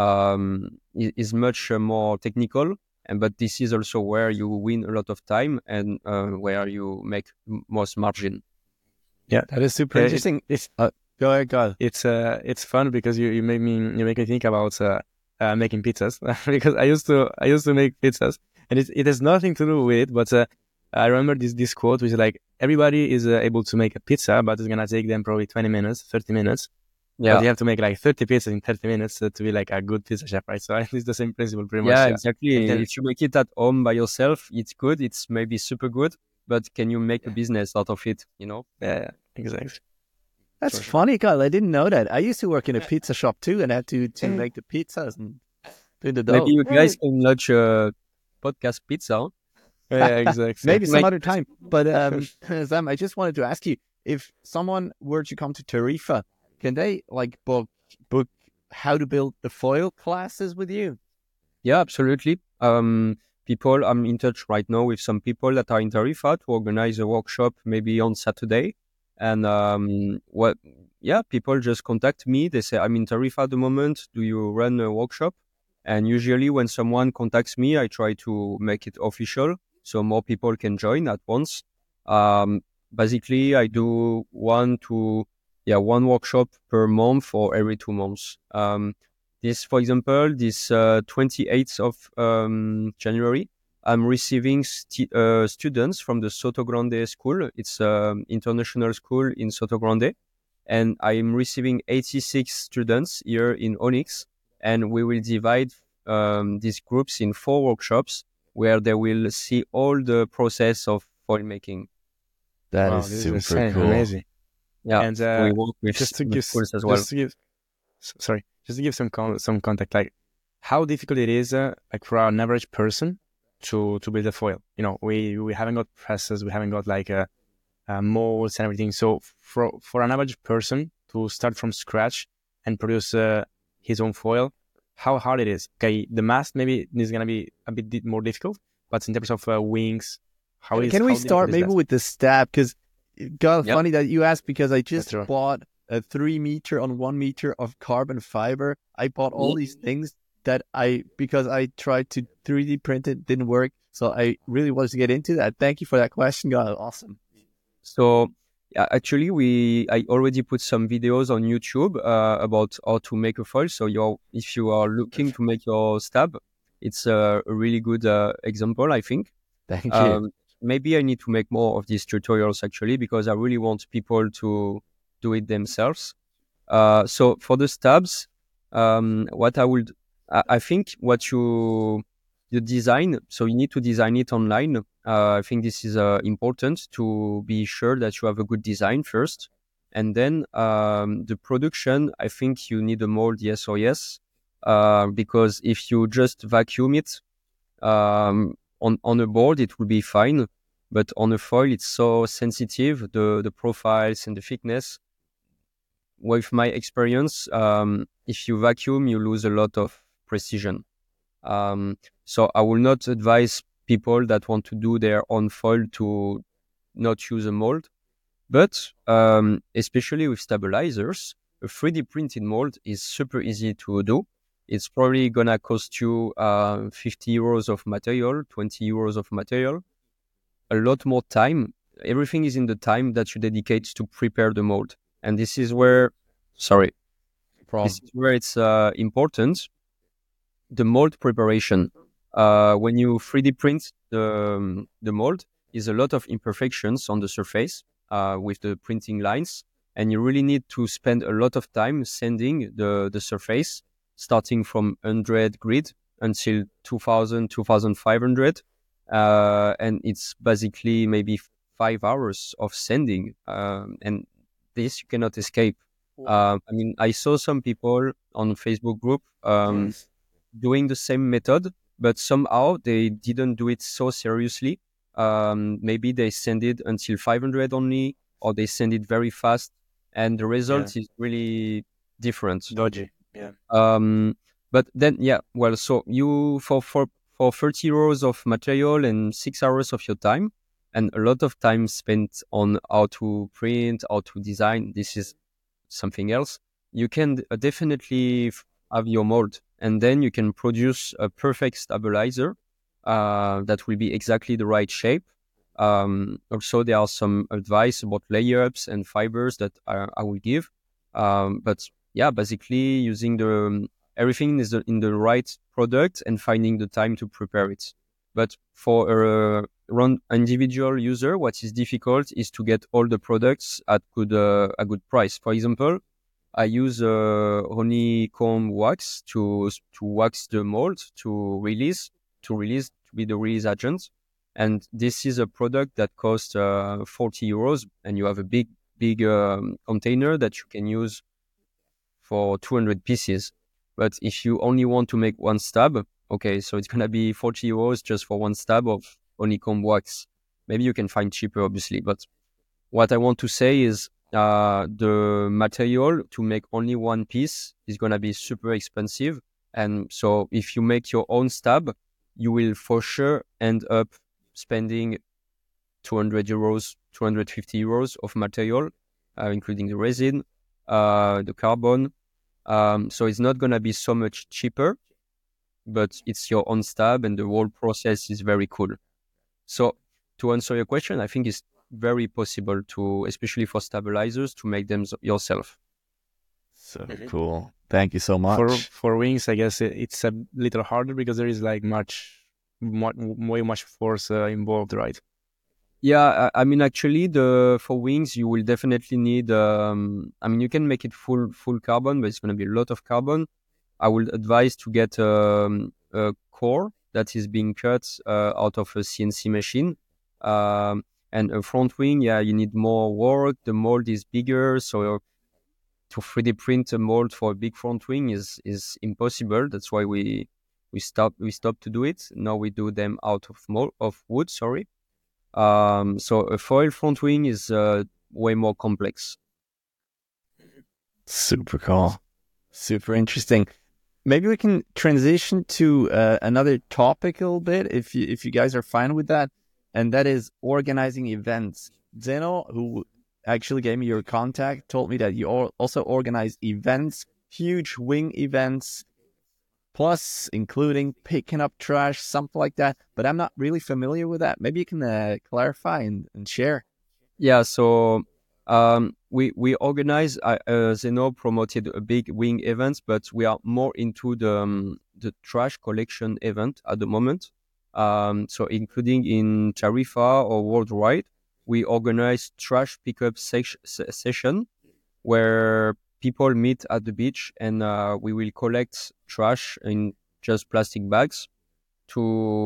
Speaker 2: Um, it is much uh, more technical, and but this is also where you win a lot of time and uh, where you make m- most margin.
Speaker 3: Yeah,
Speaker 1: That is super
Speaker 3: Uh, it-
Speaker 1: interesting.
Speaker 3: it's
Speaker 1: Uh, go ahead, go ahead.
Speaker 3: it's uh it's fun because you, you make me you make me think about uh, uh making pizzas because I used to I used to make pizzas and it it has nothing to do with it, but uh, I remember this this quote which is like everybody is uh, able to make a pizza, but it's gonna take them probably twenty minutes, thirty minutes. But you have to make like thirty pizzas in thirty minutes uh, to be like a good pizza chef, right? So it's the same principle pretty
Speaker 2: yeah,
Speaker 3: much.
Speaker 2: exactly.
Speaker 3: And then-
Speaker 2: If you make it at home by yourself, it's good. It's maybe super good, but can you make a business out of it? You know?
Speaker 3: Yeah, yeah, exactly.
Speaker 1: That's
Speaker 3: For sure.
Speaker 1: funny, Kyle. I didn't know that. I used to work in a pizza shop too and had to, to make the pizzas and do the dough.
Speaker 2: Maybe you guys can launch a podcast pizza.
Speaker 3: Yeah, exactly.
Speaker 1: Maybe some
Speaker 2: Make-
Speaker 1: other time. But um, Sam, I just wanted to ask you, if someone were to come to Tarifa, can they like book book how to build the foil classes with you?
Speaker 2: Yeah, absolutely. Um, people, I'm in touch right now with some people that are in Tarifa to organize a workshop maybe on Saturday. And um, what, yeah, people just contact me. They say, I'm in Tarifa at the moment. Do you run a workshop? And usually when someone contacts me, I try to make it official so more people can join at once. Um, basically, I do one to, yeah, one workshop per month or every two months. Um, this, for example, this uh, twenty-eighth of um, January, I'm receiving st- uh, students from the Soto Grande School. It's an international school in Soto Grande. And I'm receiving eighty-six students here in Onyx. And we will divide um, these groups in four workshops where they will see all the process of foil making.
Speaker 1: That
Speaker 3: Wow,
Speaker 1: is
Speaker 3: this
Speaker 1: super
Speaker 3: insane,
Speaker 1: cool.
Speaker 3: amazing.
Speaker 2: Yeah,
Speaker 3: And,
Speaker 2: so
Speaker 3: uh,
Speaker 2: we work with,
Speaker 3: just to
Speaker 2: with
Speaker 3: give
Speaker 2: schools as well.
Speaker 3: just to give s- sorry just to give some con- some context, like how difficult it is uh, like for an average person to to build a foil. You know, we we haven't got presses, we haven't got like a, a molds and everything. So for for an average person to start from scratch and produce uh, his own foil, how hard it is. Okay, the mast maybe is gonna be a bit di- more difficult, but in terms of uh, wings, how is
Speaker 1: Can we
Speaker 3: how difficult
Speaker 1: start
Speaker 3: is
Speaker 1: maybe
Speaker 3: that?
Speaker 1: with the stab? Because, God,
Speaker 2: Yep.
Speaker 1: funny that you asked, because I just
Speaker 3: That's right.
Speaker 1: bought a three meter on one meter of carbon fiber. I bought all these things that I, because I tried to three D print it, didn't work. So I really wanted to get into that. Thank you for that question, God. Awesome.
Speaker 2: So yeah, actually, we I already put some videos on YouTube uh, about how to make a foil. So you're, if you are looking to make your stab, it's a, a really good uh, example, I think.
Speaker 1: Thank you.
Speaker 2: Um, maybe I need to make more of these tutorials actually, because I really want people to do it themselves. Uh, so for the stabs, um, what I would, I, I think what you, the design, so you need to design it online. Uh, I think this is uh, important to be sure that you have a good design first. And then um, the production, I think you need a mold, yes or yes, uh, because if you just vacuum it, um, on, on a board, it will be fine. But on a foil, it's so sensitive, the, the profiles and the thickness. With my experience, um, if you vacuum, you lose a lot of precision. Um, so I will not advise people that want to do their own foil to not use a mold. But um, especially with stabilizers, a three D printed mold is super easy to do. It's probably gonna cost you uh, fifty euros of material, twenty euros of material, a lot more time. Everything is in the time that you dedicate to prepare the mold. And this is where, sorry, this is where it's uh, important. The mold preparation. Uh, when you three D print the, um, the mold, is a lot of imperfections on the surface uh, with the printing lines. And you really need to spend a lot of time sanding the, the surface, starting from one hundred grit until two thousand, two thousand five hundred. Uh, and it's basically maybe five hours of sanding, um, and this you cannot escape. Uh, I mean, I saw some people on Facebook group um,
Speaker 1: Yes.
Speaker 2: doing the same method, but somehow they didn't do it so seriously. Um, maybe they send it until five hundred only, or they send it very fast, and the result is really different.
Speaker 3: Dodgy. Yeah.
Speaker 2: Um, but then, yeah, well, so you for for for thirty euros of material and six hours of your time, and a lot of time spent on how to print, how to design. This is something else. You can uh, definitely f- have your mold, and then you can produce a perfect stabilizer uh, that will be exactly the right shape. Um, also, there are some advice about layups and fibers that I, I will give. Um, but yeah, basically using the um, everything is the, in the right product and finding the time to prepare it. But for a run individual user, what is difficult is to get all the products at good uh, a good price. For example, I use uh, honeycomb wax to to wax the mold to release to release to be the release agent, and this is a product that costs uh, forty euros, and you have a big big um, container that you can use for two hundred pieces. But if you only want to make one stab, okay, so it's gonna be forty euros just for one stab of honeycomb wax. Maybe you can find cheaper, obviously, but what I want to say is uh, the material to make only one piece is gonna be super expensive, and so if you make your own stab, you will for sure end up spending two hundred euros, two hundred fifty euros of material, uh, including the resin, uh, the carbon. Um, so it's not going to be so much cheaper, but it's your own stab and the whole process is very cool. So to answer your question, I think it's very possible to, especially for stabilizers, to make them yourself.
Speaker 1: So cool. Thank you so much.
Speaker 3: For for wings, I guess it, it's a little harder because there is like much, much way much force uh, involved, right?
Speaker 2: Yeah, I, I mean, actually, the for wings, you will definitely need. Um, I mean, you can make it full full carbon, but it's going to be a lot of carbon. I would advise to get um, a core that is being cut uh, out of a C N C machine. Um, and a front wing, yeah, you need more work. The mold is bigger, so to three D print a mold for a big front wing is is impossible. That's why we we stop we stopped to do it. Now we do them out of mold of wood. Sorry. Um, so a foil front wing is uh, way more complex.
Speaker 1: Super cool. Super interesting. Maybe we can transition to uh, another topic a little bit, if you if you guys are fine with that, and that is organizing events. Zeno, who actually gave me your contact, told me that you all also organize events, huge wing events, plus including picking up trash, something like that. But I'm not really familiar with that. Maybe you can uh, clarify and, and share.
Speaker 2: Yeah, so um, we we organize. Uh, uh, Zeno promoted a big wing event, but we are more into the um, the trash collection event at the moment. Um, so including in Tarifa or worldwide, we organize trash pickup se- session where people meet at the beach, and uh, we will collect trash in just plastic bags to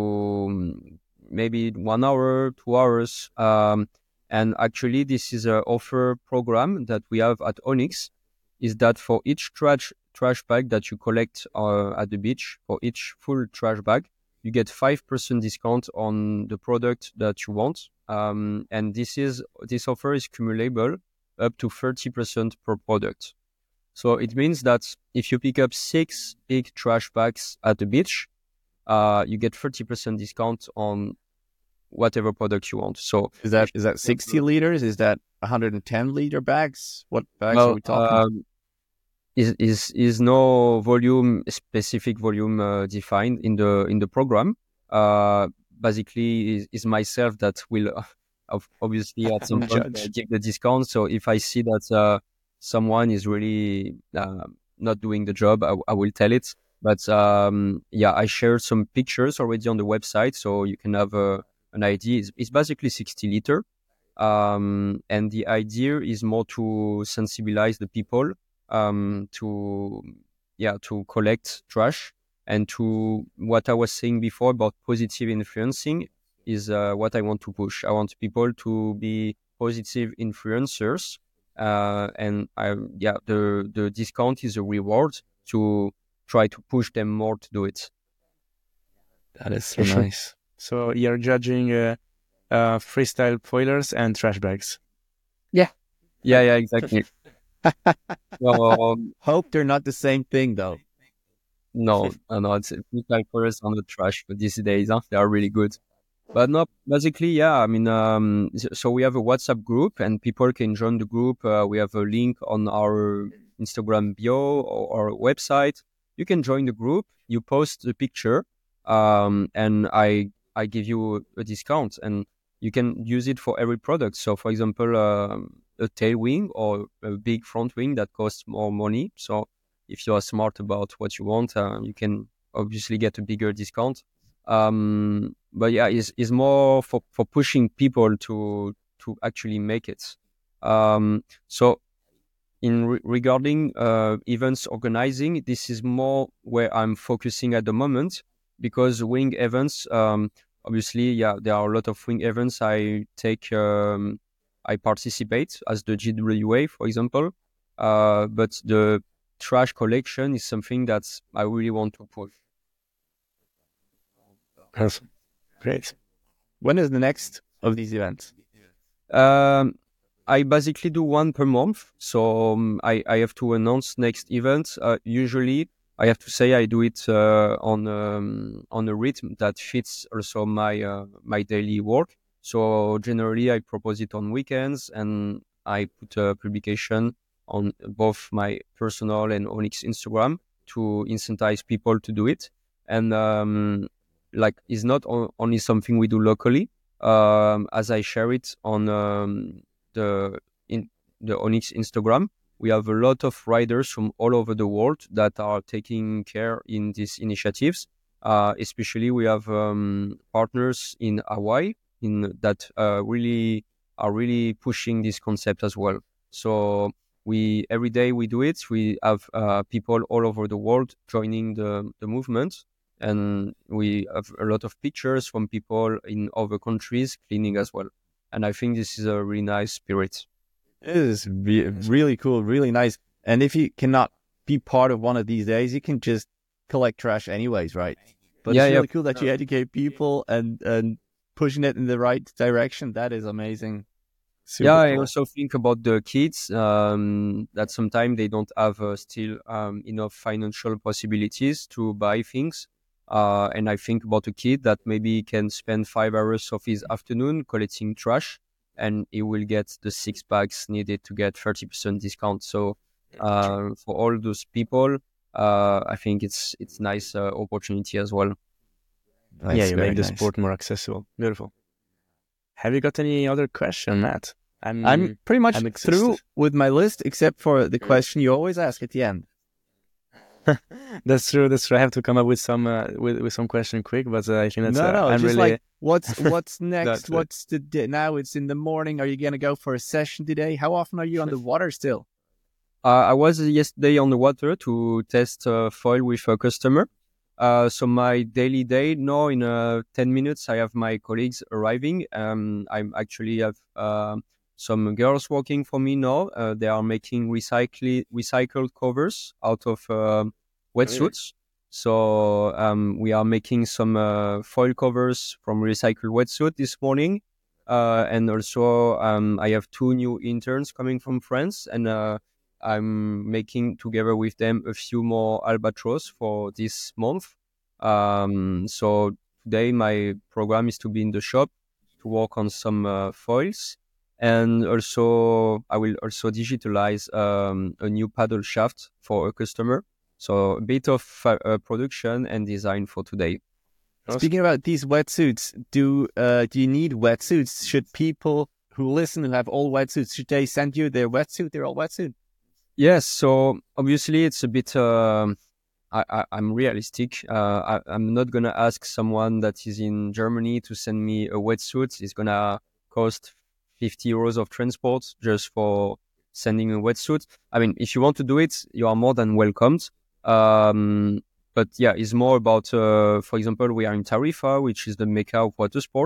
Speaker 2: um, maybe one hour, two hours. Um, and actually, this is an offer program that we have at Onyx, is that for each trash trash bag that you collect uh, at the beach, for each full trash bag, you get five percent discount on the product that you want. Um, and this is this offer is cumulable up to thirty percent per product. So it means that if you pick up six big trash bags at the beach, uh, you get thirty percent discount on whatever product you want. So
Speaker 1: Is that is that sixty liters? Is that one hundred ten liter bags? What bags
Speaker 2: well,
Speaker 1: are we talking?
Speaker 2: um, is is is no volume specific volume uh, defined in the in the program. Uh, basically, is, is myself that will uh, obviously at some point uh, give the discount. So if I see that uh, someone is really uh, not doing the job, I, I will tell it. But um, yeah, I shared some pictures already on the website, so you can have a, an idea. It's, it's basically sixty liter, um, and the idea is more to sensibilize the people um, to yeah to collect trash, and to what I was saying before about positive influencing. is uh, what I want to push. I want people to be positive influencers, uh, and I, yeah, the the discount is a reward to try to push them more to do it.
Speaker 1: That is so nice.
Speaker 3: So you're judging uh, uh, freestyle foilers and trash bags.
Speaker 2: Yeah, yeah, yeah, exactly. So, um,
Speaker 1: Hope they're not the same thing, though.
Speaker 2: no, no, no, it's freestyle foilers on the trash, but these days huh, they are really good. But no, basically, yeah. I mean, um, so we have a WhatsApp group, and people can join the group. Uh, we have a link on our Instagram bio or our website. You can join the group. You post the picture, um, and I I give you a discount, and you can use it for every product. So, for example, um, a tail wing or a big front wing that costs more money. So, if you are smart about what you want, uh, you can obviously get a bigger discount. Um, but yeah, it's, it's more for, for pushing people to to actually make it. Um, so in re- regarding uh, events organizing, this is more where I'm focusing at the moment, because wing events, um, obviously, yeah, there are a lot of wing events. I take, um, I participate as the G W A, for example. Uh, but the trash collection is something that I really want to push.
Speaker 3: Awesome. Great.
Speaker 1: When is the next of these events?
Speaker 2: Um, I basically do one per month. So um, I, I have to announce next event. Uh, usually, I have to say I do it uh, on um, on a rhythm that fits also my uh, my daily work. So generally, I propose it on weekends, and I put a publication on both my personal and Onyx Instagram to incentivize people to do it. And um, like, it's not o- only something we do locally. Um, as I share it on um, the in the Onyx Instagram, we have a lot of riders from all over the world that are taking care in these initiatives. Uh, especially, we have um, partners in Hawaii in that uh, really are really pushing this concept as well. So we every day we do it. We have uh, people all over the world joining the the movement. And we have a lot of pictures from people in other countries cleaning as well. And I think this is a really nice spirit.
Speaker 1: It is re- really cool, really nice. And if you cannot be part of one of these days, you can just collect trash anyways, right? But
Speaker 2: Yeah,
Speaker 1: it's
Speaker 2: yeah.
Speaker 1: really cool that you educate people and, and pushing it in the right direction. That is amazing. Super
Speaker 2: yeah, I
Speaker 1: cool.
Speaker 2: also think about the kids um, that sometimes they don't have uh, still um, enough financial possibilities to buy things. Uh, and I think about a kid that maybe can spend five hours of his afternoon collecting trash, and he will get the six bags needed to get thirty percent discount. So uh, for all those people, uh, I think it's it's nice uh, opportunity as well.
Speaker 1: That's
Speaker 3: yeah, you
Speaker 1: very
Speaker 3: make the
Speaker 1: nice.
Speaker 3: sport more accessible. Beautiful. Have you got any other question, Matt? I'm,
Speaker 1: I'm pretty much
Speaker 3: I'm
Speaker 1: through
Speaker 3: exhausted.
Speaker 1: with my list, except for the question you always ask at the end.
Speaker 3: That's true. That's true. I have to come up with some uh, with with some question quick, but uh, I think that's
Speaker 1: no,
Speaker 3: uh,
Speaker 1: no,
Speaker 3: I'm
Speaker 1: just
Speaker 3: really
Speaker 1: like what's what's next?
Speaker 3: That's it.
Speaker 1: What's the di- now? It's in the morning. Are you gonna go for a session today? How often are you on the water still?
Speaker 2: Uh, I was yesterday on the water to test uh, foil with a customer. Uh, so my daily day now in uh, ten minutes, I have my colleagues arriving. Um, I'm actually have uh, some girls working for me now. Uh, they are making recycled recycled covers out of uh, wetsuits. So um, we are making some uh, foil covers from recycled wetsuit this morning. Uh, and also um, I have two new interns coming from France, and uh, I'm making together with them a few more albatross for this month. Um, so today my program is to be in the shop to work on some uh, foils, and also I will also digitalize um, a new paddle shaft for a customer. So a bit of uh, production and design for today.
Speaker 1: Speaking about these wetsuits, do uh, do you need wetsuits? Should people who listen who have all wetsuits, should they send you their wetsuit, their old wetsuit?
Speaker 2: Yes, so obviously it's a bit. Uh, I, I, I'm realistic. Uh, I, I'm not gonna ask someone that is in Germany to send me a wetsuit. It's gonna cost fifty euros of transport just for sending a wetsuit. I mean, if you want to do it, you are more than welcomed. Um, but yeah, it's more about. Uh, for example, we are in Tarifa, which is the mecca of water sports.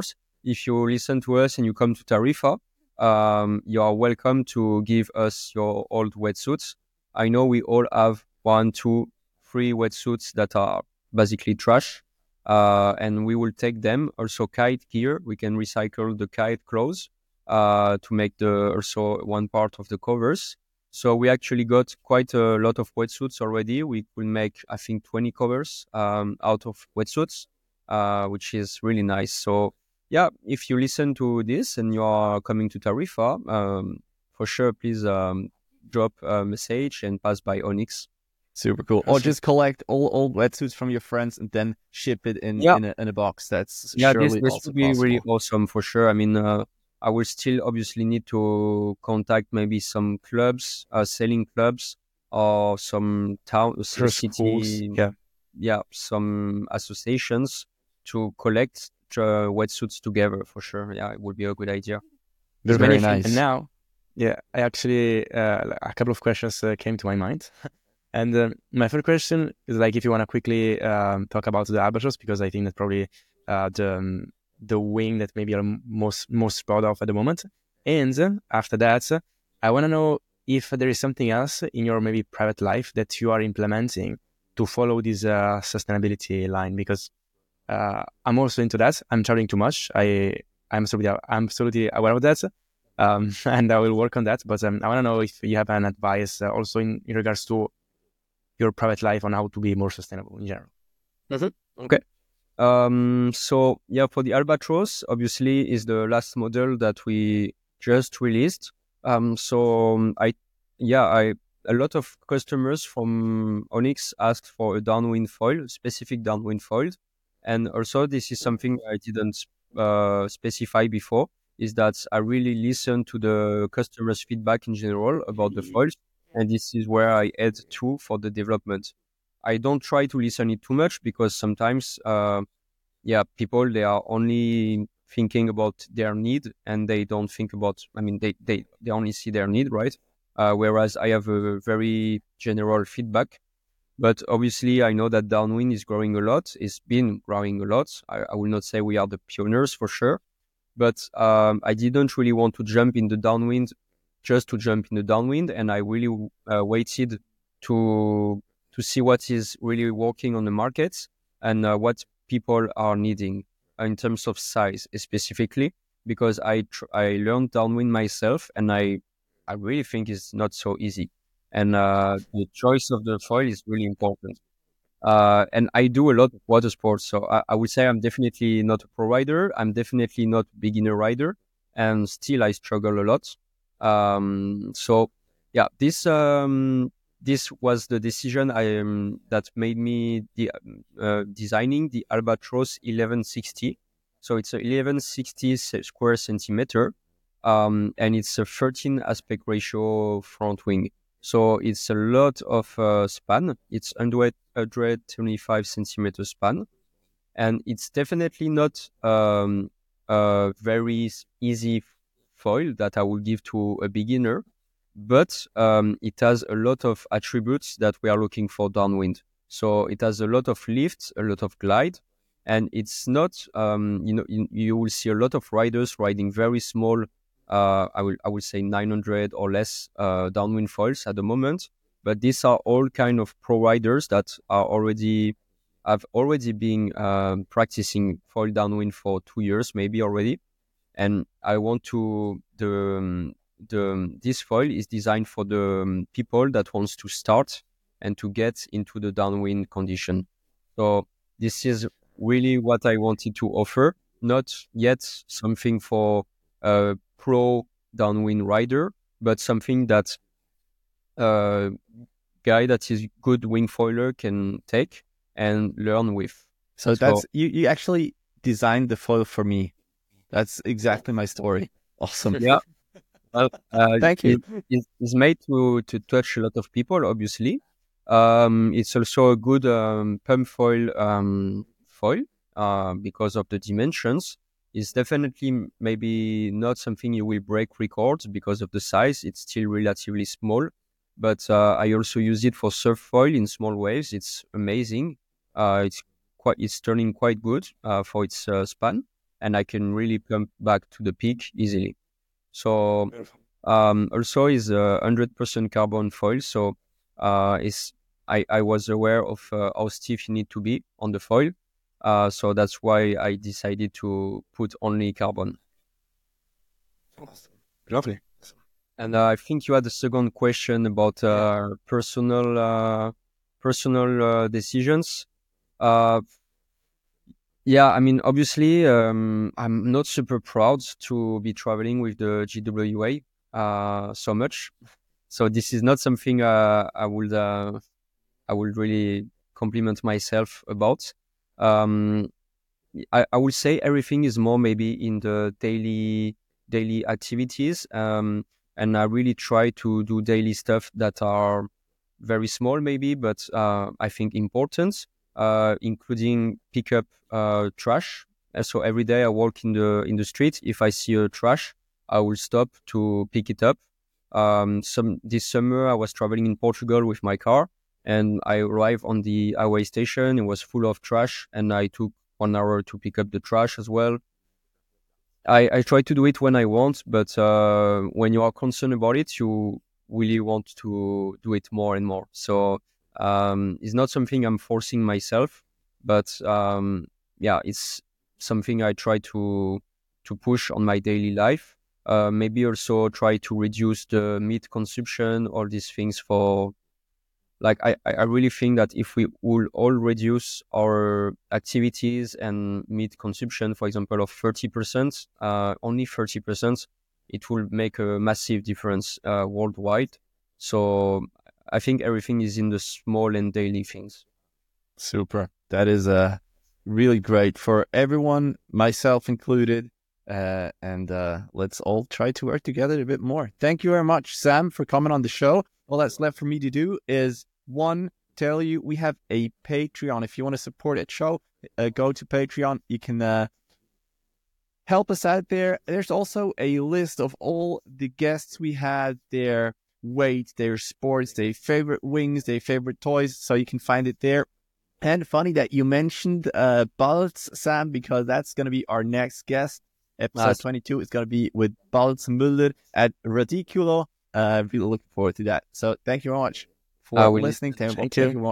Speaker 2: if you listen to us and you come to Tarifa, um, you are welcome to give us your old wetsuits. I know we all have one, two, three wetsuits that are basically trash, uh, and we will take them. Also, kite gear, we can recycle the kite clothes uh, to make the also one part of the covers. So we actually got quite a lot of wetsuits already. We will make, I think, twenty covers um, out of wetsuits, uh, which is really nice. So yeah, if you listen to this and you are coming to Tarifa, um, for sure, please um, drop a message and pass by Onyx.
Speaker 1: Super cool. Or just collect all old wetsuits from your friends and then ship it in
Speaker 2: Yeah.
Speaker 1: in, a, in a box. That's
Speaker 2: Yeah,
Speaker 1: surely
Speaker 2: this, this
Speaker 1: also
Speaker 2: would be
Speaker 1: possible.
Speaker 2: really awesome for sure. I mean, uh, I will still obviously need to contact maybe some clubs, uh, selling clubs, or some town,
Speaker 3: Sure,
Speaker 2: city,
Speaker 3: schools, yeah.
Speaker 2: yeah, some associations to collect uh, wetsuits together for sure. Yeah, it would be a good idea.
Speaker 3: There's
Speaker 1: Very
Speaker 3: many things.
Speaker 1: nice.
Speaker 3: And now, yeah, I actually, uh, a couple of questions uh, came to my mind. And um, my first question is like, if you want to quickly um, talk about the Albatross, because I think that's probably uh, the um, the wing that maybe you're most most proud of at the moment. And uh, after that, uh, I want to know if there is something else in your maybe private life that you are implementing to follow this uh, sustainability line, because uh, I'm also into that. I'm traveling too much. I I'm absolutely I'm absolutely aware of that, um, and I will work on that. But um, I want to know if you have an advice uh, also in, in regards to your private life on how to be more sustainable in general.
Speaker 2: Okay. Um, so yeah, for the Albatross, obviously is the last model that we just released. Um, so um, I, yeah, I, a lot of customers from Onyx asked for a downwind foil, specific downwind foil. And also this is something I didn't uh, specify before, is that I really listen to the customers' feedback in general about the foils. And this is where I add to for the development. I don't try to listen it too much because sometimes, uh, yeah, people, they are only thinking about their need and they don't think about, I mean, they, they, they only see their need, right? Uh, whereas I have a very general feedback. But obviously, I know that downwind is growing a lot. It's been growing a lot. I, I will not say we are the pioneers for sure, but um, I didn't really want to jump in the downwind just to jump in the downwind. And I really uh, waited to to see what is really working on the market and uh, what people are needing in terms of size specifically, because I tr- I learned downwind myself and I I really think it's not so easy. And uh, the choice of the foil is really important. Uh, and I do a lot of water sports, so I, I would say I'm definitely not a pro rider. I'm definitely not a beginner rider, and still I struggle a lot. Um, so yeah, this um, this was the decision I um, that made me the, uh, designing the Albatross eleven sixty. So it's a eleven sixty square centimeter, um, and it's a thirteen aspect ratio front wing. So it's a lot of uh, span. It's one hundred twenty-five centimeter span, and it's definitely not um, a very easy foil that I would give to a beginner, but um, it has a lot of attributes that we are looking for downwind. So it has a lot of lift, a lot of glide, and it's not, um, you know, you, you will see a lot of riders riding very small, uh, I will I will say nine hundred or less uh, downwind foils at the moment. But these are all kind of pro riders that are already have already been um, practicing foil downwind for two years maybe already, and I want to the um, the um, this foil is designed for the um, people that wants to start and to get into the downwind condition. So this is really what I wanted to offer. Not yet something for a pro downwind rider, but something that a guy that is good wing foiler can take and learn with.
Speaker 1: So
Speaker 2: So-
Speaker 1: that's you. You actually designed the foil for me. That's exactly my story. Awesome.
Speaker 2: Yeah. Well, uh,
Speaker 1: Thank you.
Speaker 2: it- it- it's made to, to touch a lot of people, obviously. Um, it's also a good um, pump foil um, foil uh, because of the dimensions. It's definitely m- maybe not something you will break records because of the size. It's still relatively small. But uh, I also use it for surf foil in small waves. It's amazing. Uh, it's quite it's turning quite good uh, for its uh, span. and I can really come back to the peak easily. So um, also is a one hundred percent carbon foil. So uh, is I, I was aware of uh, how stiff you need to be on the foil. Uh, so that's why I decided to put only carbon.
Speaker 3: Lovely.
Speaker 2: And uh, I think you had a second question about uh, personal uh, personal uh, decisions. Uh, yeah, I mean, obviously, um, I'm not super proud to be traveling with the G W A uh, so much. So this is not something uh, I would uh, I would really compliment myself about. Um, I, I would say everything is more maybe in the daily daily activities. Um, and I really try to do daily stuff that are very small maybe, but uh, I think important, uh, including pick up uh, trash. And so every day I walk in the in the street. If I see a trash, I will stop to pick it up. Um, some this summer I was traveling in Portugal with my car, and I arrived on the highway station. It was full of trash, and I took one hour to pick up the trash as well. I, I try to do it when I want, but uh, when you are concerned about it, you really want to do it more and more. So um, it's not something I'm forcing myself, but um, yeah, it's something I try to to push on my daily life. Uh, maybe also try to reduce the meat consumption, all these things for like I, I really think that if we will all reduce our activities and meat consumption, for example, of thirty percent, uh, only thirty percent, it will make a massive difference uh, worldwide. So I think everything is in the small and daily things.
Speaker 1: Super. That is uh, really great for everyone, myself included. Uh, and uh, let's all try to work together a bit more. Thank you very much, Sam, for coming on the show. All that's left for me to do is, one, tell you we have a Patreon. If you want to support a show, uh, go to Patreon. You can uh, help us out there. There's also a list of all the guests we had, their weight, their sports, their favorite wings, their favorite toys. So you can find it there. And funny that you mentioned uh, Balz, Sam, because that's going to be our next guest. Episode nice. twenty-two is going to be with Balz Müller at Radiculo. Uh, really looking forward to that. So thank you very much for uh, listening to him. Thank you.